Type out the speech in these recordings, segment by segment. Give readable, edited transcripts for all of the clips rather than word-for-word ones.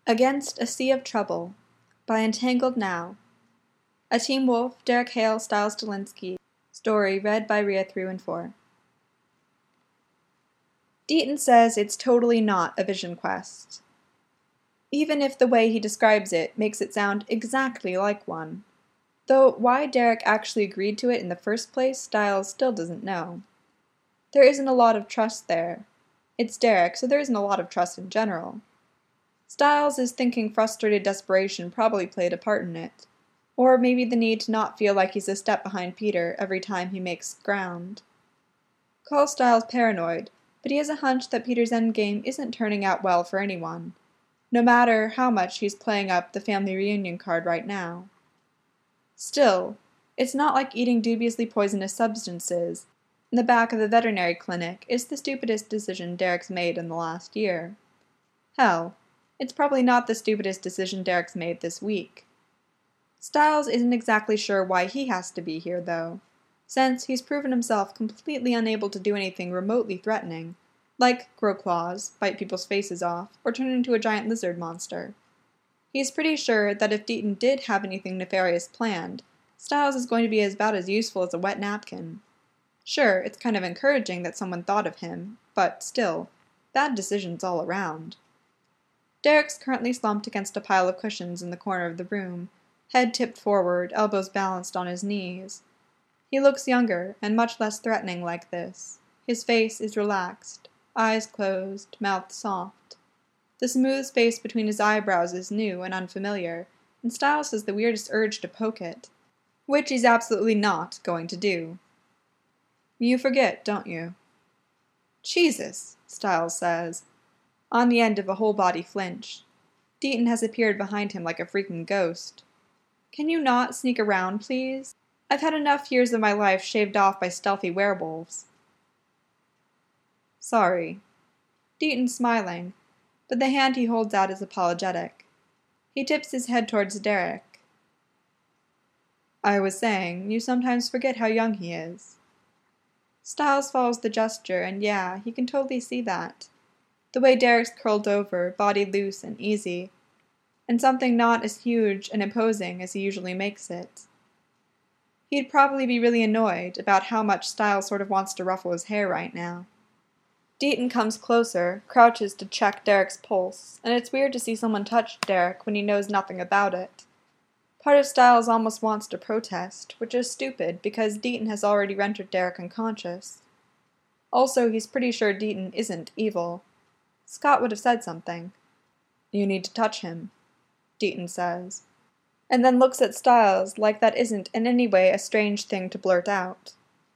Against a Sea of Trouble by Entangled Now. A Team Wolf, Derek Hale, Styles Dolinsky. Story read by Rhea 314. Deaton says it's totally not a vision quest. Even if the way he describes it makes it sound exactly like one. Though why Derek actually agreed to it in the first place, Styles still doesn't know. There isn't a lot of trust there. It's Derek, so there isn't a lot of trust in general. Styles is thinking frustrated desperation probably played a part in it. Or maybe the need to not feel like he's a step behind Peter every time he makes ground. Call Styles paranoid, but he has a hunch that Peter's endgame isn't turning out well for anyone, no matter how much he's playing up the family reunion card right now. Still, it's not like eating dubiously poisonous substances in the back of the veterinary clinic is the stupidest decision Derek's made in the last year. Hell, it's probably not the stupidest decision Derek's made this week. Styles isn't exactly sure why he has to be here, though, since he's proven himself completely unable to do anything remotely threatening, like grow claws, bite people's faces off, or turn into a giant lizard monster. He's pretty sure that if Deaton did have anything nefarious planned, Styles is going to be about as useful as a wet napkin. Sure, it's kind of encouraging that someone thought of him, but still, bad decisions all around. Derek's currently slumped against a pile of cushions in the corner of the room, head tipped forward, elbows balanced on his knees. He looks younger, and much less threatening like this. His face is relaxed, eyes closed, mouth soft. The smooth space between his eyebrows is new and unfamiliar, and Styles has the weirdest urge to poke it, which he's absolutely not going to do. You forget, don't you? Jesus, Styles says, on the end of a whole-body flinch. Deaton has appeared behind him like a freaking ghost. Can you not sneak around, please? I've had enough years of my life shaved off by stealthy werewolves. Sorry. Deaton's smiling, but the hand he holds out is apologetic. He tips his head towards Derek. I was saying, you sometimes forget how young he is. Styles follows the gesture, and yeah, he can totally see that. The way Derek's curled over, body loose and easy, and something not as huge and imposing as he usually makes it. He'd probably be really annoyed about how much Styles sort of wants to ruffle his hair right now. Deaton comes closer, crouches to check Derek's pulse, and it's weird to see someone touch Derek when he knows nothing about it. Part of Styles almost wants to protest, which is stupid because Deaton has already rendered Derek unconscious. Also, he's pretty sure Deaton isn't evil. Scott would have said something. You need to touch him, Deaton says, and then looks at Styles like that isn't in any way a strange thing to blurt out.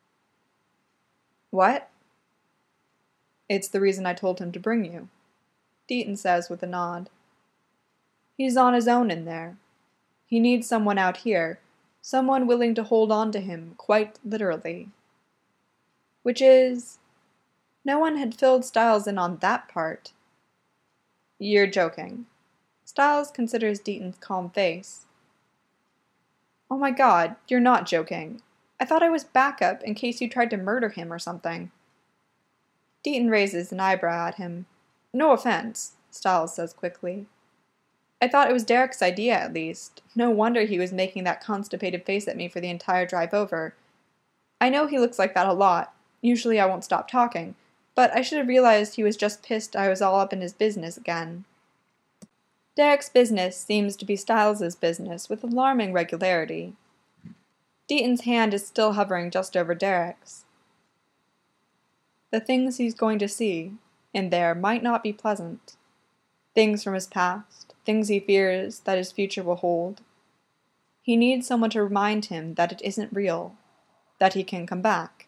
What? It's the reason I told him to bring you, Deaton says with a nod. He's on his own in there. He needs someone out here, someone willing to hold on to him, quite literally. Which is... No one had filled Styles in on that part. You're joking. Styles considers Deaton's calm face. Oh my god, you're not joking. I thought I was backup in case you tried to murder him or something. Deaton raises an eyebrow at him. No offense, Styles says quickly. I thought it was Derek's idea, at least. No wonder he was making that constipated face at me for the entire drive over. I know he looks like that a lot. Usually I won't stop talking. But I should have realized he was just pissed I was all up in his business again. Derek's business seems to be Styles' business with alarming regularity. Deaton's hand is still hovering just over Derek's. The things he's going to see in there might not be pleasant. Things from his past, things he fears that his future will hold. He needs someone to remind him that it isn't real, that he can come back.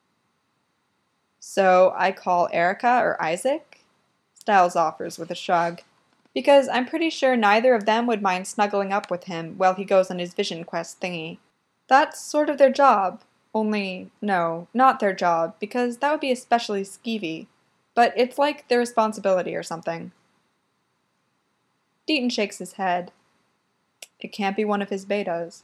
So I call Erica or Isaac? Styles offers with a shrug, because I'm pretty sure neither of them would mind snuggling up with him while he goes on his vision quest thingy. That's sort of their job. Only, no, not their job, because that would be especially skeevy. But it's like their responsibility or something. Deaton shakes his head. It can't be one of his betas.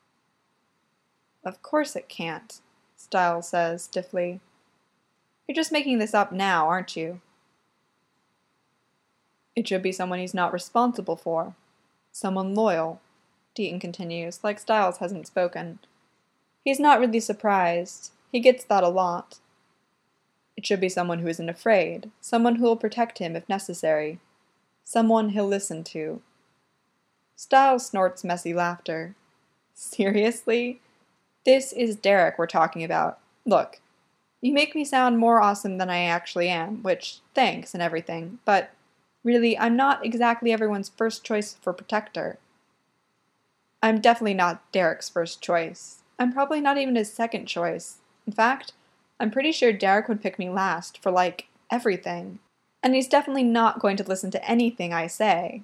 Of course it can't, Styles says stiffly. You're just making this up now, aren't you? It should be someone he's not responsible for. Someone loyal, Deaton continues, like Styles hasn't spoken. He's not really surprised. He gets that a lot. It should be someone who isn't afraid, someone who will protect him if necessary, someone he'll listen to. Styles snorts messy laughter. Seriously? This is Derek we're talking about. Look, you make me sound more awesome than I actually am, which, thanks and everything, but really, I'm not exactly everyone's first choice for protector. I'm definitely not Derek's first choice. I'm probably not even his second choice. In fact, I'm pretty sure Derek would pick me last for, like, everything. And he's definitely not going to listen to anything I say.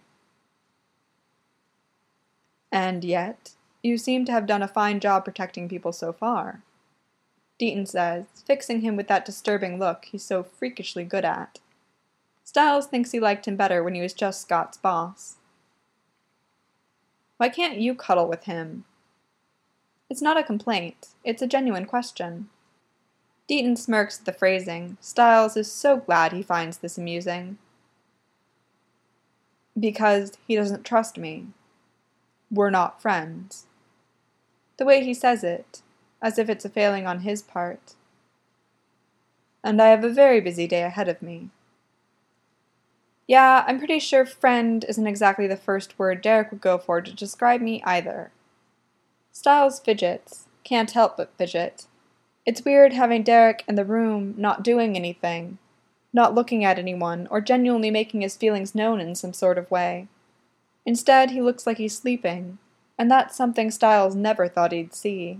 And yet, you seem to have done a fine job protecting people so far, Deaton says, fixing him with that disturbing look he's so freakishly good at. Styles thinks he liked him better when he was just Scott's boss. Why can't you cuddle with him? It's not a complaint. It's a genuine question. Deaton smirks at the phrasing. Styles is so glad he finds this amusing. Because he doesn't trust me. We're not friends. The way he says it, as if it's a failing on his part. And I have a very busy day ahead of me. Yeah, I'm pretty sure friend isn't exactly the first word Derek would go for to describe me either. Styles fidgets. Can't help but fidget. It's weird having Derek in the room not doing anything, not looking at anyone, or genuinely making his feelings known in some sort of way. Instead, he looks like he's sleeping, and that's something Styles never thought he'd see.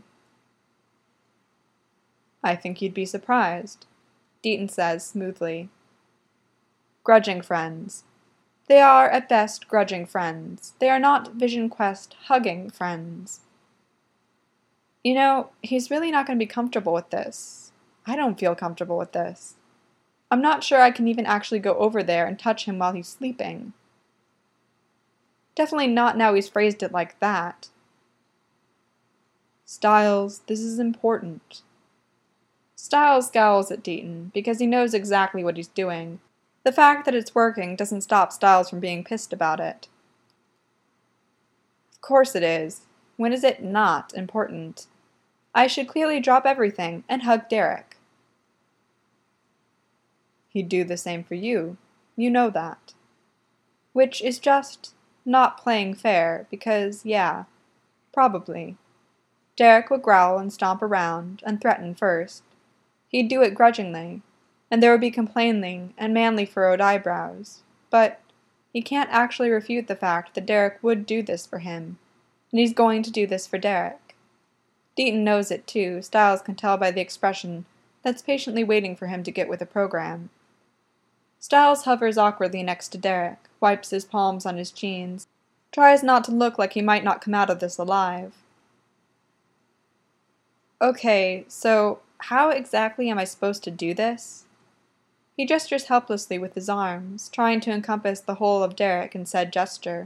I think you'd be surprised, Deaton says smoothly. Grudging friends. They are, at best, grudging friends. They are not Vision Quest hugging friends. You know, he's really not going to be comfortable with this. I don't feel comfortable with this. I'm not sure I can even actually go over there and touch him while he's sleeping. Definitely not now he's phrased it like that. Styles, this is important. Styles scowls at Deaton because he knows exactly what he's doing. The fact that it's working doesn't stop Styles from being pissed about it. Of course it is. When is it not important? I should clearly drop everything and hug Derek. He'd do the same for you. You know that. Which is just not playing fair, because, yeah, probably. Derek would growl and stomp around, and threaten first. He'd do it grudgingly, and there would be complaining and manly furrowed eyebrows. But he can't actually refute the fact that Derek would do this for him, and he's going to do this for Derek. Deaton knows it too. Styles can tell by the expression that's patiently waiting for him to get with the program. Styles hovers awkwardly next to Derek, wipes his palms on his jeans, tries not to look like he might not come out of this alive. Okay, so how exactly am I supposed to do this? He gestures helplessly with his arms, trying to encompass the whole of Derek in said gesture.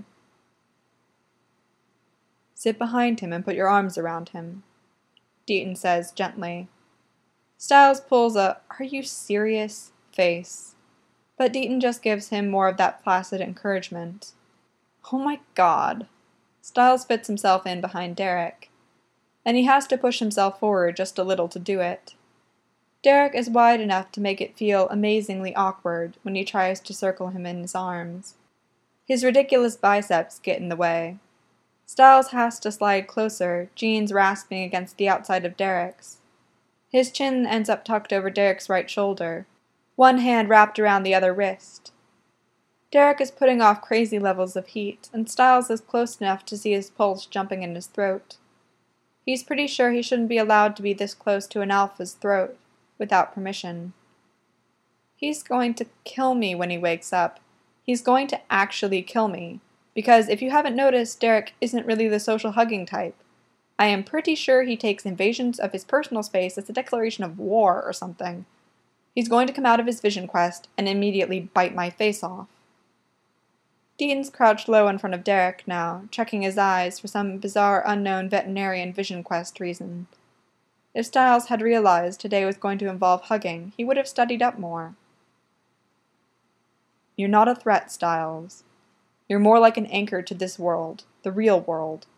Sit behind him and put your arms around him, Deaton says gently. Styles pulls a "are you serious?" face, but Deaton just gives him more of that placid encouragement. Oh my god. Styles fits himself in behind Derek, and he has to push himself forward just a little to do it. Derek is wide enough to make it feel amazingly awkward when he tries to circle him in his arms. His ridiculous biceps get in the way. Styles has to slide closer, jeans rasping against the outside of Derek's. His chin ends up tucked over Derek's right shoulder, one hand wrapped around the other wrist. Derek is putting off crazy levels of heat, and Styles is close enough to see his pulse jumping in his throat. He's pretty sure he shouldn't be allowed to be this close to an alpha's throat, without permission. He's going to kill me when he wakes up. He's going to actually kill me. Because if you haven't noticed, Derek isn't really the social hugging type. I am pretty sure he takes invasions of his personal space as a declaration of war or something. He's going to come out of his Vision Quest and immediately bite my face off. Deaton's crouched low in front of Derek now, checking his eyes for some bizarre unknown veterinarian Vision Quest reason. If Styles had realized today was going to involve hugging, he would have studied up more. You're not a threat, Styles. You're more like an anchor to this world, the real world.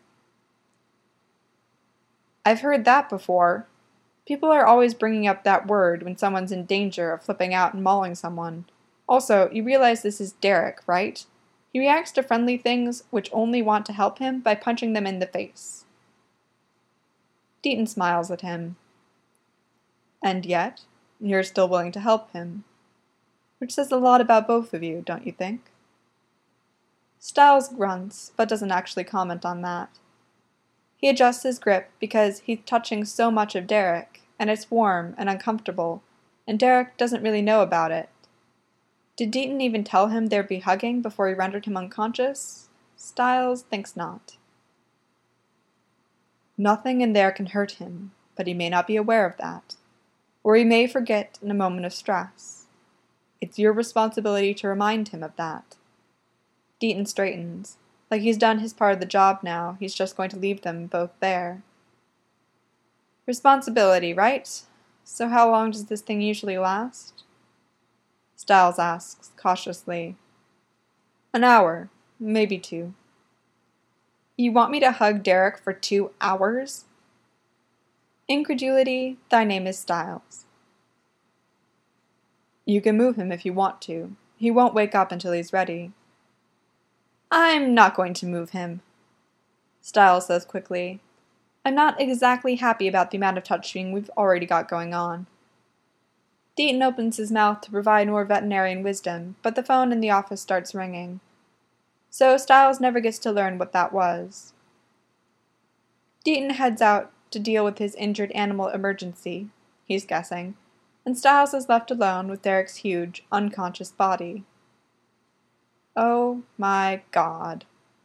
I've heard that before. People are always bringing up that word when someone's in danger of flipping out and mauling someone. Also, you realize this is Derek, right? He reacts to friendly things which only want to help him by punching them in the face. Deaton smiles at him. And yet, you're still willing to help him. Which says a lot about both of you, don't you think? Styles grunts, but doesn't actually comment on that. He adjusts his grip because he's touching so much of Derek, and it's warm and uncomfortable, and Derek doesn't really know about it. Did Deaton even tell him there'd be hugging before he rendered him unconscious? Styles thinks not. Nothing in there can hurt him, but he may not be aware of that. Or he may forget in a moment of stress. It's your responsibility to remind him of that. Deaton straightens. Like he's done his part of the job now, he's just going to leave them both there. Responsibility, right? So how long does this thing usually last? Styles asks, cautiously. An hour, maybe 2. You want me to hug Derek for 2 hours? Incredulity, thy name is Styles. You can move him if you want to. He won't wake up until he's ready. I'm not going to move him, Styles says quickly. I'm not exactly happy about the amount of touching we've already got going on. Deaton opens his mouth to provide more veterinarian wisdom, but the phone in the office starts ringing. So Styles never gets to learn what that was. Deaton heads out to deal with his injured animal emergency, he's guessing, and Styles is left alone with Derek's huge, unconscious body. Oh my God.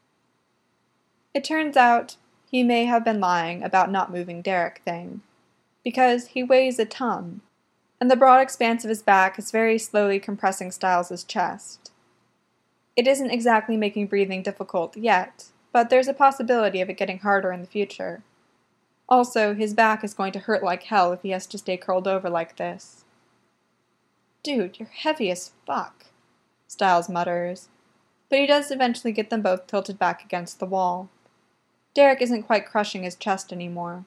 It turns out he may have been lying about not moving Derek thing, because he weighs a ton, and the broad expanse of his back is very slowly compressing Styles' chest. It isn't exactly making breathing difficult yet, but there's a possibility of it getting harder in the future. Also, his back is going to hurt like hell if he has to stay curled over like this. Dude, you're heavy as fuck, Styles mutters, but he does eventually get them both tilted back against the wall. Derek isn't quite crushing his chest anymore.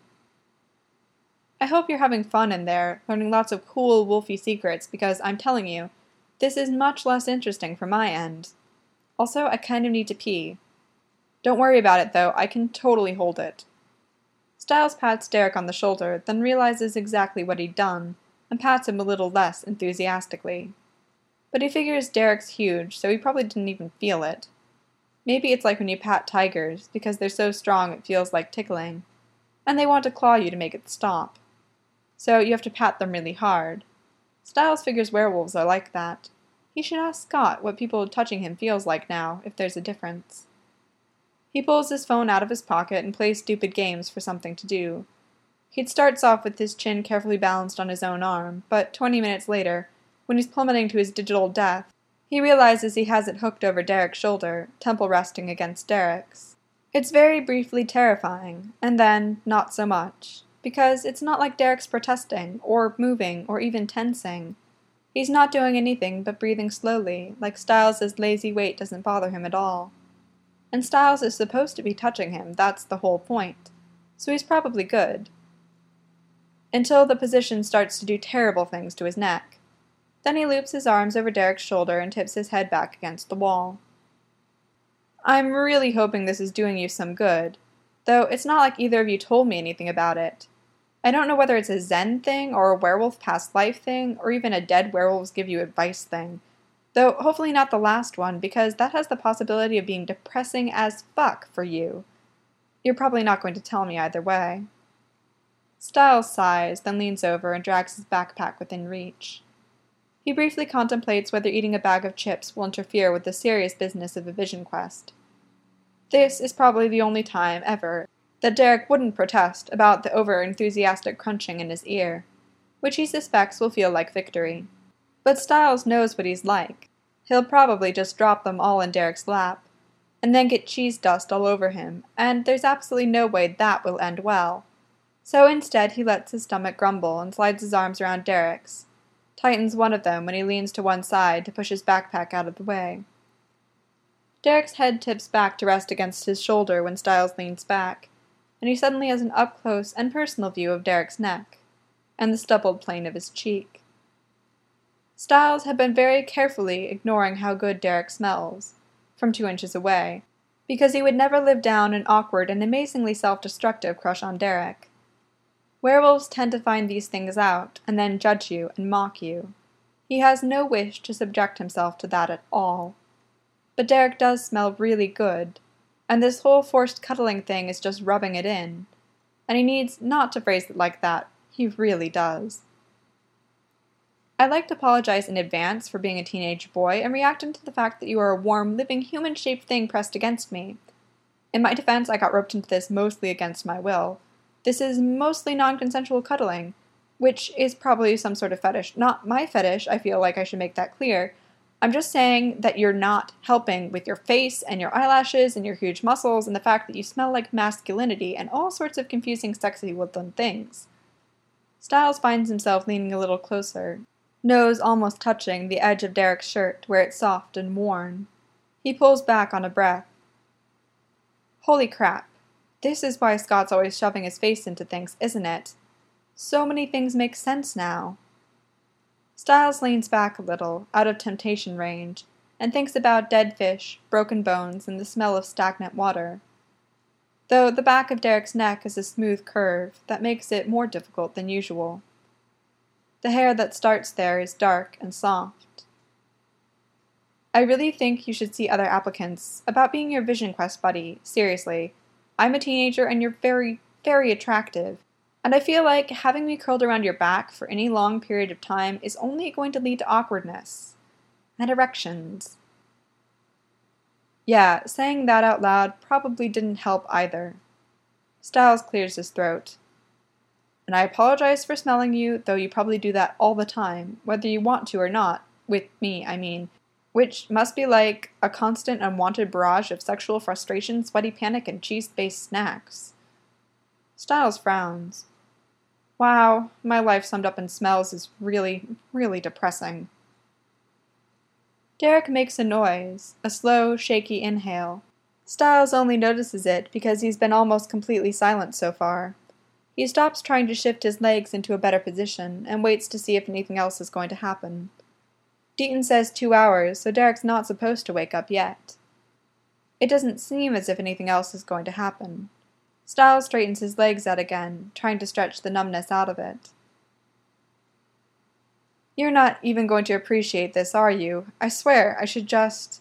I hope you're having fun in there, learning lots of cool wolfy secrets, because I'm telling you, this is much less interesting from my end. Also, I kind of need to pee. Don't worry about it, though, I can totally hold it. Styles pats Derek on the shoulder, then realizes exactly what he'd done, and pats him a little less enthusiastically. But he figures Derek's huge, so he probably didn't even feel it. Maybe it's like when you pat tigers, because they're so strong it feels like tickling, and they want to claw you to make it stop. So you have to pat them really hard. Styles figures werewolves are like that. He should ask Scott what people touching him feels like now, if there's a difference. He pulls his phone out of his pocket and plays stupid games for something to do. He starts off with his chin carefully balanced on his own arm, but 20 minutes later, when he's plummeting to his digital death, he realizes he has it hooked over Derek's shoulder, temple resting against Derek's. It's very briefly terrifying, and then not so much, because it's not like Derek's protesting, or moving, or even tensing. He's not doing anything but breathing slowly, like Styles' lazy weight doesn't bother him at all. And Styles is supposed to be touching him, that's the whole point. So he's probably good. Until the position starts to do terrible things to his neck. Then he loops his arms over Derek's shoulder and tips his head back against the wall. I'm really hoping this is doing you some good, though it's not like either of you told me anything about it. I don't know whether it's a Zen thing, or a werewolf past life thing, or even a dead werewolves give you advice thing. Though hopefully not the last one, because that has the possibility of being depressing as fuck for you. You're probably not going to tell me either way. Styles sighs, then leans over and drags his backpack within reach. He briefly contemplates whether eating a bag of chips will interfere with the serious business of a vision quest. This is probably the only time, ever, that Derek wouldn't protest about the over-enthusiastic crunching in his ear, which he suspects will feel like victory. But Styles knows what he's like. He'll probably just drop them all in Derek's lap, and then get cheese dust all over him, and there's absolutely no way that will end well. So instead he lets his stomach grumble and slides his arms around Derek's, tightens one of them when he leans to one side to push his backpack out of the way. Derek's head tips back to rest against his shoulder when Styles leans back, and he suddenly has an up-close and personal view of Derek's neck, and the stubbled plane of his cheek. Styles had been very carefully ignoring how good Derek smells, from 2 inches away, because he would never live down an awkward and amazingly self-destructive crush on Derek. Werewolves tend to find these things out, and then judge you and mock you. He has no wish to subject himself to that at all. But Derek does smell really good, and this whole forced cuddling thing is just rubbing it in. And he needs not to phrase it like that. He really does. I'd like to apologize in advance for being a teenage boy and reacting to the fact that you are a warm, living, human-shaped thing pressed against me. In my defense, I got roped into this mostly against my will. This is mostly non-consensual cuddling, which is probably some sort of fetish. Not my fetish, I feel like I should make that clear. I'm just saying that you're not helping with your face and your eyelashes and your huge muscles and the fact that you smell like masculinity and all sorts of confusing sexy woodland things. Styles finds himself leaning a little closer, nose almost touching the edge of Derek's shirt where it's soft and worn. He pulls back on a breath. Holy crap. This is why Scott's always shoving his face into things, isn't it? So many things make sense now. Styles leans back a little, out of temptation range, and thinks about dead fish, broken bones, and the smell of stagnant water. Though the back of Derek's neck is a smooth curve that makes it more difficult than usual. The hair that starts there is dark and soft. I really think you should see other applicants about being your Vision Quest buddy, seriously. I'm a teenager and you're very, very attractive. And I feel like having me curled around your back for any long period of time is only going to lead to awkwardness. And erections. Yeah, saying that out loud probably didn't help either. Styles clears his throat. And I apologize for smelling you, though you probably do that all the time, whether you want to or not. With me, I mean. Which must be like a constant unwanted barrage of sexual frustration, sweaty panic, and cheese-based snacks. Styles frowns. Wow, my life summed up in smells is really, really depressing. Derek makes a noise, a slow, shaky inhale. Styles only notices it because he's been almost completely silent so far. He stops trying to shift his legs into a better position and waits to see if anything else is going to happen. Deaton says 2 hours, so Derek's not supposed to wake up yet. It doesn't seem as if anything else is going to happen. Styles straightens his legs out again, trying to stretch the numbness out of it. You're not even going to appreciate this, are you? I swear, I should just...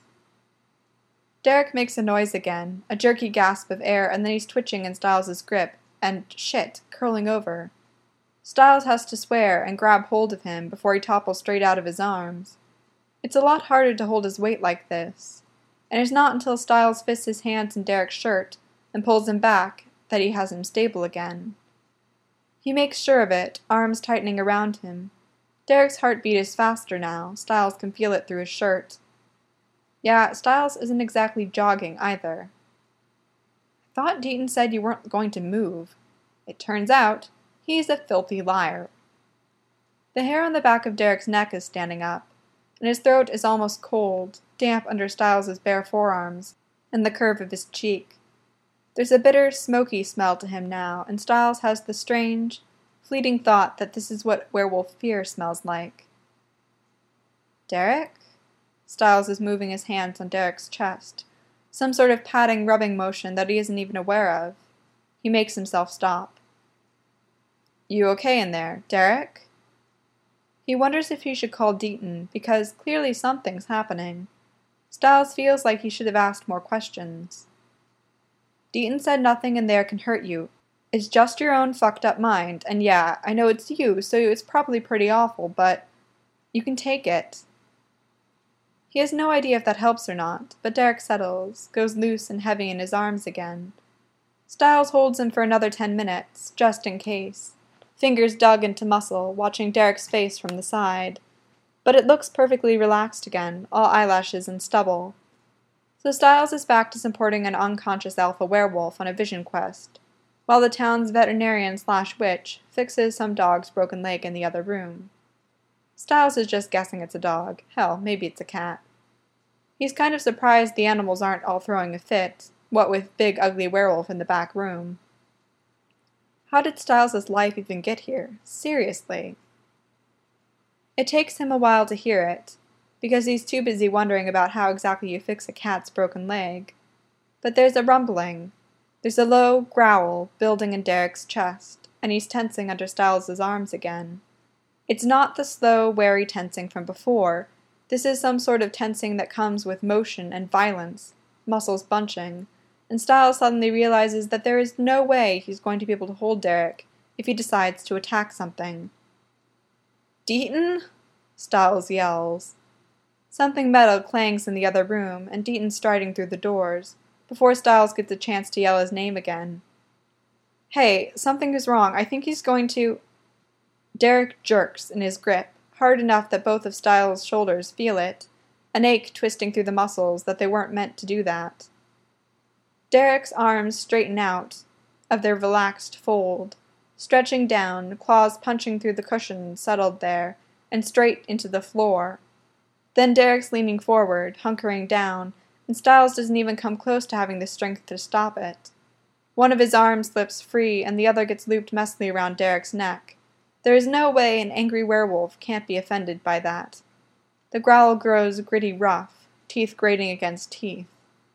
Derek makes a noise again, a jerky gasp of air, and then he's twitching in Styles' grip, and shit, curling over. Styles has to swear and grab hold of him before he topples straight out of his arms. It's a lot harder to hold his weight like this, and it's not until Styles fists his hands in Derek's shirt and pulls him back that he has him stable again. He makes sure of it, arms tightening around him. Derek's heartbeat is faster now. Styles can feel it through his shirt. Yeah, Styles isn't exactly jogging either. I thought Deaton said you weren't going to move. It turns out he's a filthy liar. The hair on the back of Derek's neck is standing up, and his throat is almost cold, damp under Styles' bare forearms, and the curve of his cheek. There's a bitter, smoky smell to him now, and Styles has the strange, fleeting thought that this is what werewolf fear smells like. Derek? Styles is moving his hands on Derek's chest, some sort of patting, rubbing motion that he isn't even aware of. He makes himself stop. You okay in there, Derek? He wonders if he should call Deaton, because clearly something's happening. Styles feels like he should have asked more questions. Deaton said nothing in there can hurt you. It's just your own fucked up mind, and yeah, I know it's you, so it's probably pretty awful, but you can take it. He has no idea if that helps or not, but Derek settles, goes loose and heavy in his arms again. Styles holds him for another 10 minutes, just in case. Fingers dug into muscle, watching Derek's face from the side. But it looks perfectly relaxed again, all eyelashes and stubble. So Styles is back to supporting an unconscious alpha werewolf on a vision quest, while the town's veterinarian/witch fixes some dog's broken leg in the other room. Styles is just guessing it's a dog. Hell, maybe it's a cat. He's kind of surprised the animals aren't all throwing a fit, what with Big Ugly Werewolf in the back room. How did Styles' life even get here? Seriously. It takes him a while to hear it, because he's too busy wondering about how exactly you fix a cat's broken leg. But there's a rumbling. There's a low growl building in Derek's chest, and he's tensing under Styles' arms again. It's not the slow, wary tensing from before. This is some sort of tensing that comes with motion and violence, muscles bunching, and Styles suddenly realizes that there is no way he's going to be able to hold Derek if he decides to attack something. "Deaton?" Styles yells. Something metal clangs in the other room, and Deaton's striding through the doors, before Styles gets a chance to yell his name again. "Hey, something is wrong. I think he's going to—" Derek jerks in his grip, hard enough that both of Styles' shoulders feel it, an ache twisting through the muscles that they weren't meant to do that. Derek's arms straighten out of their relaxed fold, stretching down, claws punching through the cushion settled there, and straight into the floor. Then Derek's leaning forward, hunkering down, and Styles doesn't even come close to having the strength to stop it. One of his arms slips free, and the other gets looped messily around Derek's neck. There is no way an angry werewolf can't be offended by that. The growl grows gritty rough, teeth grating against teeth.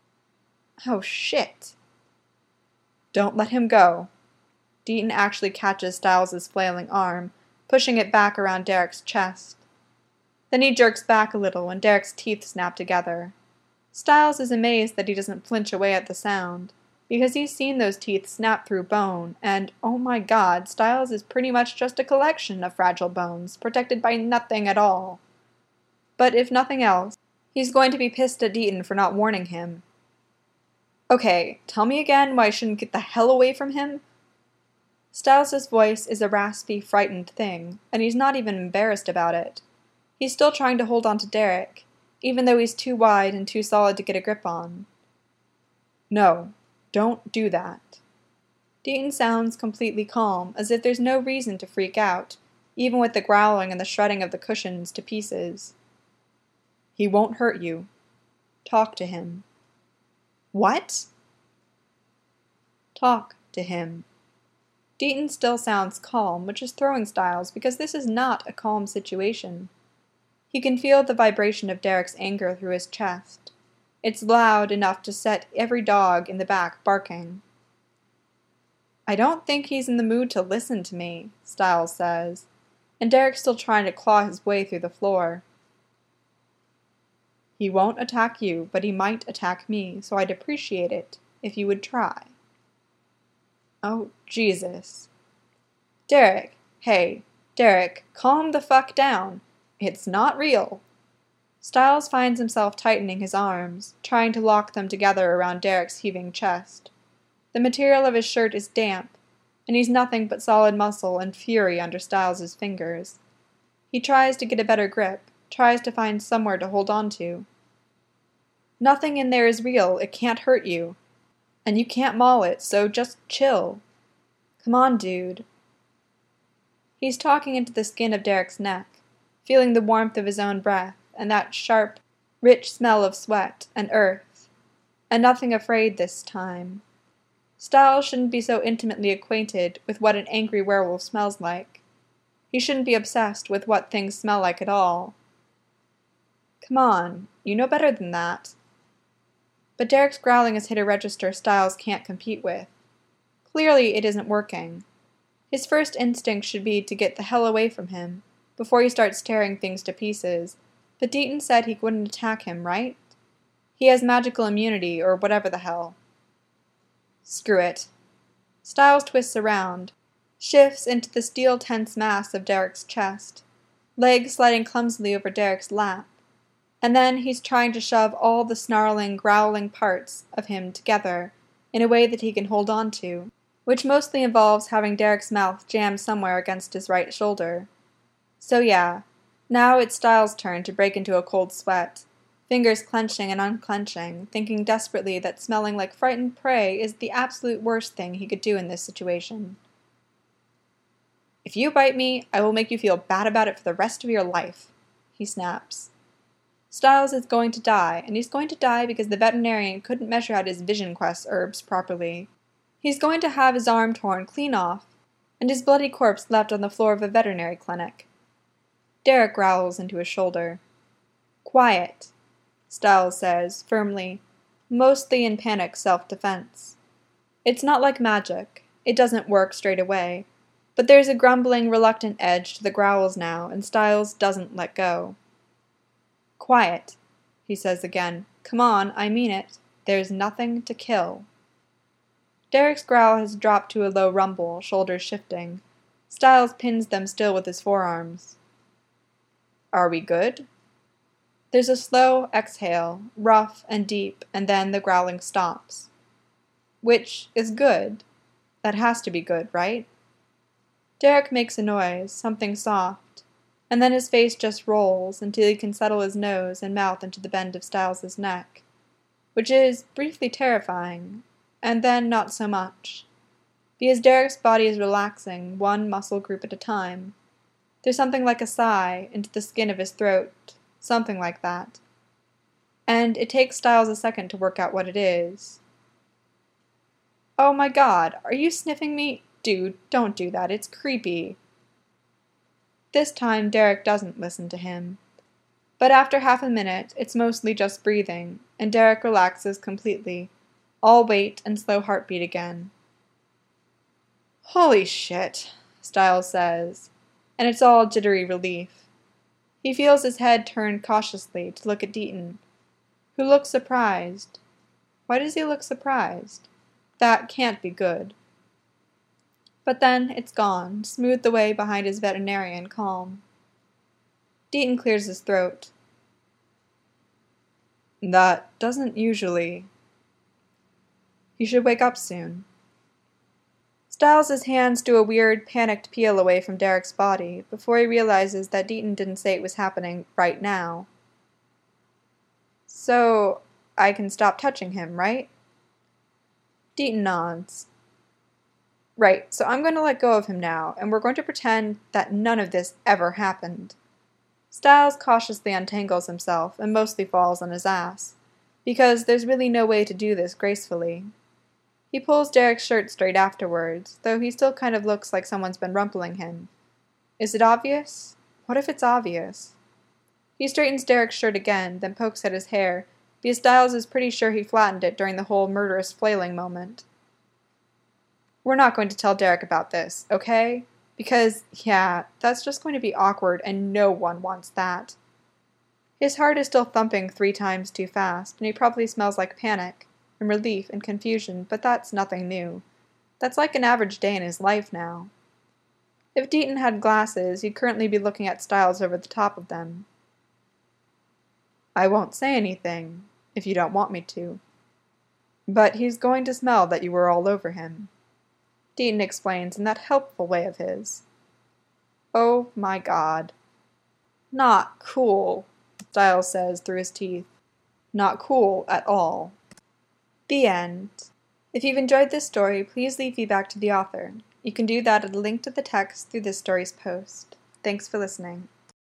Oh shit. Don't let him go. Deaton actually catches Styles' flailing arm, pushing it back around Derek's chest. Then he jerks back a little and Derek's teeth snap together. Styles is amazed that he doesn't flinch away at the sound, because he's seen those teeth snap through bone, and, oh my god, Styles is pretty much just a collection of fragile bones, protected by nothing at all. But if nothing else, he's going to be pissed at Deaton for not warning him. Okay, tell me again why I shouldn't get the hell away from him? Styles' voice is a raspy, frightened thing, and he's not even embarrassed about it. He's still trying to hold on to Derek, even though he's too wide and too solid to get a grip on. No. Don't do that. Deaton sounds completely calm, as if there's no reason to freak out, even with the growling and the shredding of the cushions to pieces. He won't hurt you. Talk to him. What? Talk to him. Deaton still sounds calm, which is throwing Styles, because this is not a calm situation. He can feel the vibration of Derek's anger through his chest. It's loud enough to set every dog in the back barking. I don't think he's in the mood to listen to me, Styles says, and Derek's still trying to claw his way through the floor. He won't attack you, but he might attack me, so I'd appreciate it if you would try. Oh, Jesus. Derek, hey, Derek, calm the fuck down. It's not real. Styles finds himself tightening his arms, trying to lock them together around Derek's heaving chest. The material of his shirt is damp, and he's nothing but solid muscle and fury under Styles' fingers. He tries to get a better grip, tries to find somewhere to hold on to. Nothing in there is real, it can't hurt you. And you can't maul it, so just chill. Come on, dude. He's talking into the skin of Derek's neck, feeling the warmth of his own breath, and that sharp, rich smell of sweat and earth, and nothing afraid this time. Styles shouldn't be so intimately acquainted with what an angry werewolf smells like. He shouldn't be obsessed with what things smell like at all. Come on, you know better than that. But Derek's growling has hit a register Styles can't compete with. Clearly it isn't working. His first instinct should be to get the hell away from him, before he starts tearing things to pieces, but Deaton said he wouldn't attack him, right? He has magical immunity, or whatever the hell. Screw it. Styles twists around, shifts into the steel tense mass of Derek's chest, legs sliding clumsily over Derek's lap, and then he's trying to shove all the snarling, growling parts of him together in a way that he can hold on to, which mostly involves having Derek's mouth jammed somewhere against his right shoulder. So yeah, now it's Styles' turn to break into a cold sweat, fingers clenching and unclenching, thinking desperately that smelling like frightened prey is the absolute worst thing he could do in this situation. "If you bite me, I will make you feel bad about it for the rest of your life," he snaps. Styles is going to die, and he's going to die because the veterinarian couldn't measure out his Vision Quest herbs properly. He's going to have his arm torn clean off, and his bloody corpse left on the floor of a veterinary clinic. Derek growls into his shoulder. "Quiet," Styles says, firmly, mostly in panic self-defense. It's not like magic. It doesn't work straight away. But there's a grumbling, reluctant edge to the growls now, and Styles doesn't let go. "Quiet," he says again. "Come on, I mean it. There's nothing to kill." Derek's growl has dropped to a low rumble, shoulders shifting. Styles pins them still with his forearms. "Are we good?" There's a slow exhale, rough and deep, and then the growling stops. Which is good. That has to be good, right? Derek makes a noise, something soft, and then his face just rolls until he can settle his nose and mouth into the bend of Styles' neck, which is briefly terrifying, and then not so much, because Derek's body is relaxing, one muscle group at a time. There's something like a sigh into the skin of his throat, something like that. And it takes Styles a second to work out what it is. "Oh my God, are you sniffing me? Dude, don't do that, it's creepy." This time Derek doesn't listen to him. But after half a minute, it's mostly just breathing, and Derek relaxes completely, all weight and slow heartbeat again. "Holy shit," Styles says, and it's all jittery relief. He feels his head turn cautiously to look at Deaton, who looks surprised. Why does he look surprised? That can't be good. But then it's gone, smoothed away behind his veterinarian calm. Deaton clears his throat. "That doesn't usually—" "You should wake up soon." Styles' hands do a weird, panicked peel away from Derek's body before he realizes that Deaton didn't say it was happening right now. "So, I can stop touching him, right?" Deaton nods. "Right, so I'm going to let go of him now, and we're going to pretend that none of this ever happened." Styles cautiously untangles himself and mostly falls on his ass, because there's really no way to do this gracefully. He pulls Derek's shirt straight afterwards, though he still kind of looks like someone's been rumpling him. Is it obvious? What if it's obvious? He straightens Derek's shirt again, then pokes at his hair, because Styles is pretty sure he flattened it during the whole murderous flailing moment. "We're not going to tell Derek about this, okay? Because, yeah, that's just going to be awkward and no one wants that." His heart is still thumping 3 times too fast, and he probably smells like panic, and relief and confusion, but that's nothing new. That's like an average day in his life now. If Deaton had glasses, he'd currently be looking at Styles over the top of them. "I won't say anything, if you don't want me to. But he's going to smell that you were all over him," Deaton explains in that helpful way of his. "Oh my God." "Not cool," Styles says through his teeth. "Not cool at all." The end. If you've enjoyed this story, please leave feedback to the author. You can do that at a link to the text through this story's post. Thanks for listening.